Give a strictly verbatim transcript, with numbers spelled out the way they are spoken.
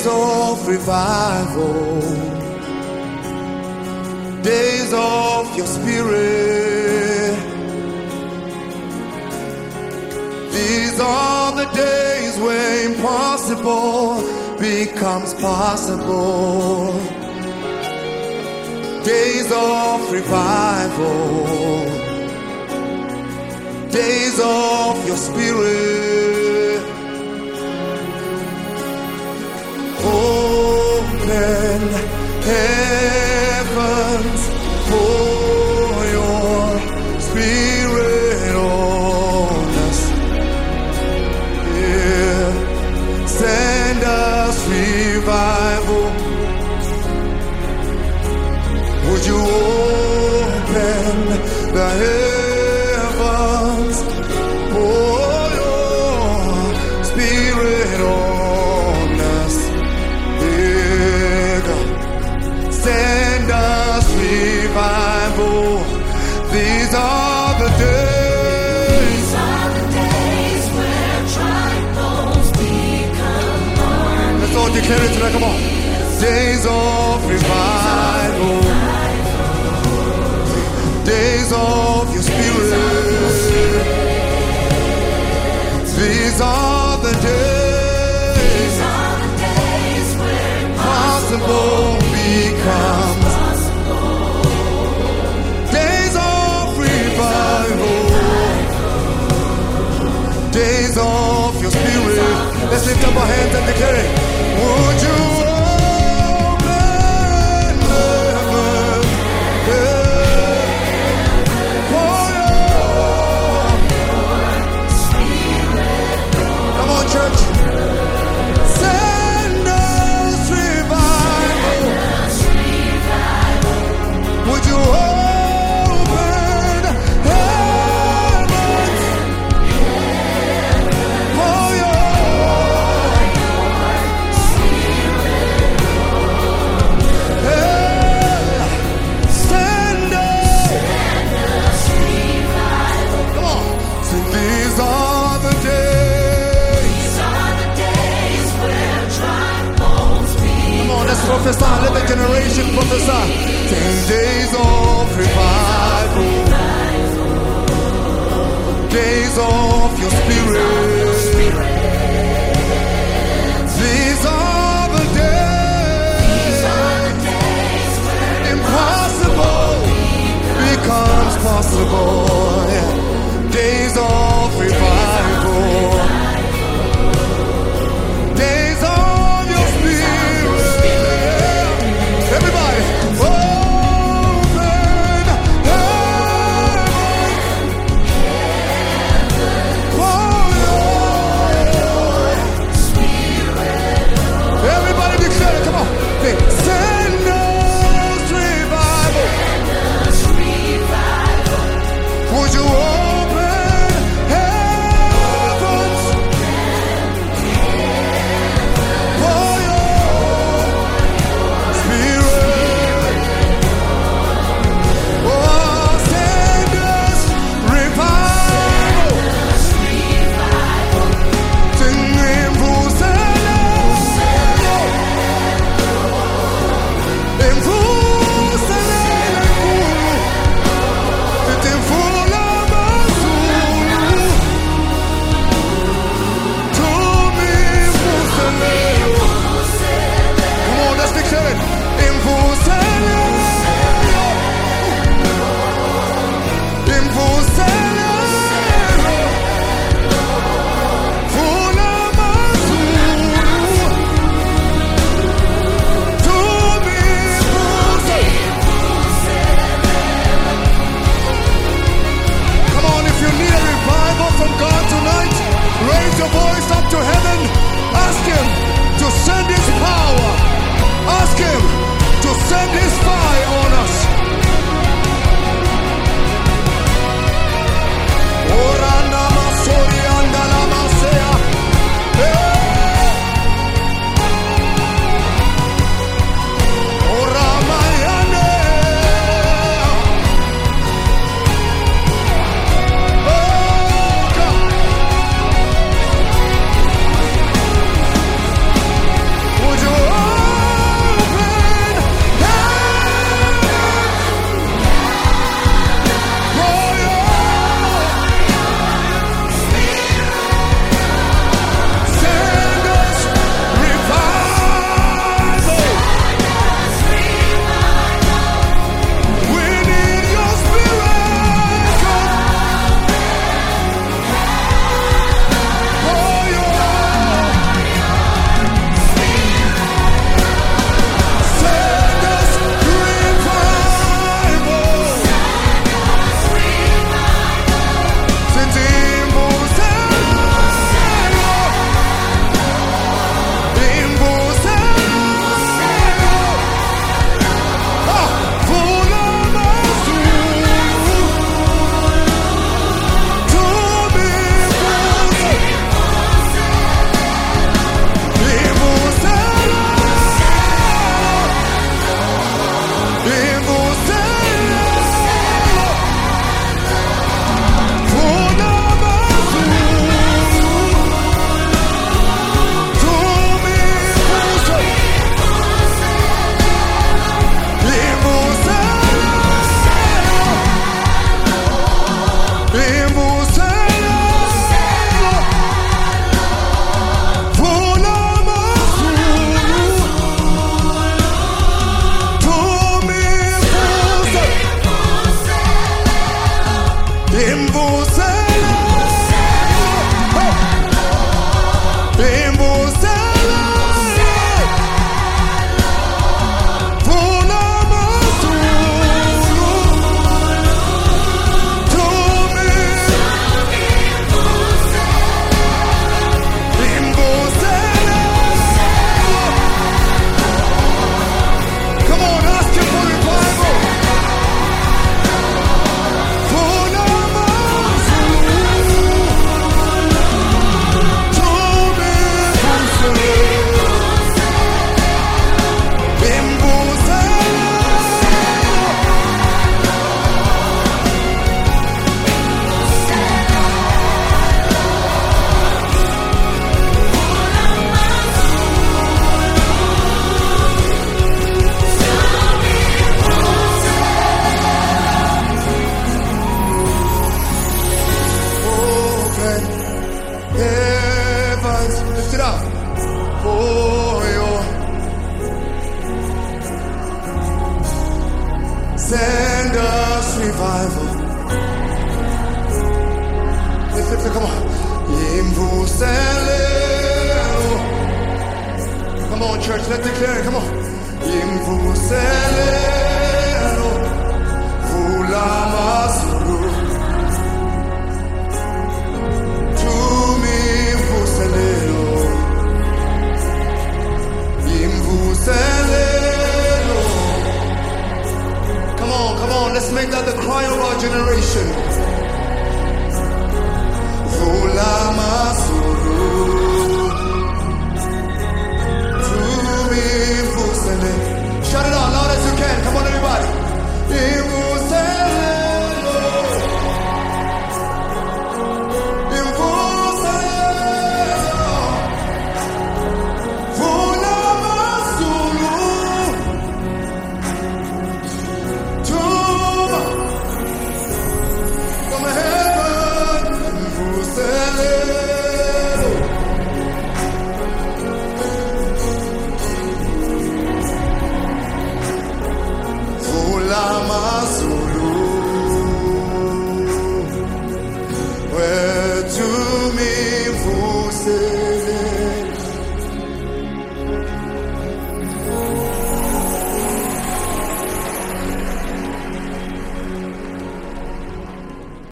Days of revival, days of your spirit. These are the days where impossible becomes possible. Days of revival, days of your spirit. Open heavens for your spirit on us. Yeah. Send us revival. Would you open the heavens for your spirit on us? Yeah, God. Send us revival. These are the days. These are the days where dry bones become armies. Let's all declare it tonight. Come on. Days of revival. Days of your spirit. These are the days. These are the days where Possible becomes days of revival. Days of your spirit. Let's lift up our hands and declare it. Would you open heaven? Come on, church. Send us revival. Would you open heavens for your send us? Come on. Say these are the days. These are the days where dry bones become. Come on, let's prophesy. Let the generation prophesy. Ten days of revival, days of your spirit. These are the days. Impossible becomes possible. Yeah. Days of revival, days of your spirit. Everybody, open heaven for your spirit. Everybody declare it, come on. Hey, send us revival. Would you open heavens for your spirit? Oh, send us revival. Sing in Jerusalem. In Jerusalem. In full of azul. To me, Jerusalem. Come on, let's declare it. In Jerusalem. In Jerusalem. Full of azul. To me, Jerusalem. Come on, if you need a revival from God tonight, raise your voice up to heaven. Ask Him to send His power. Ask Him to send His fire on us. Orana masori andala masea. Hey! Oramayane. Oh, God. hands, lift it up. For your send us revival. Lift, lift it, come on. Come on, church, let's declare it. Come on.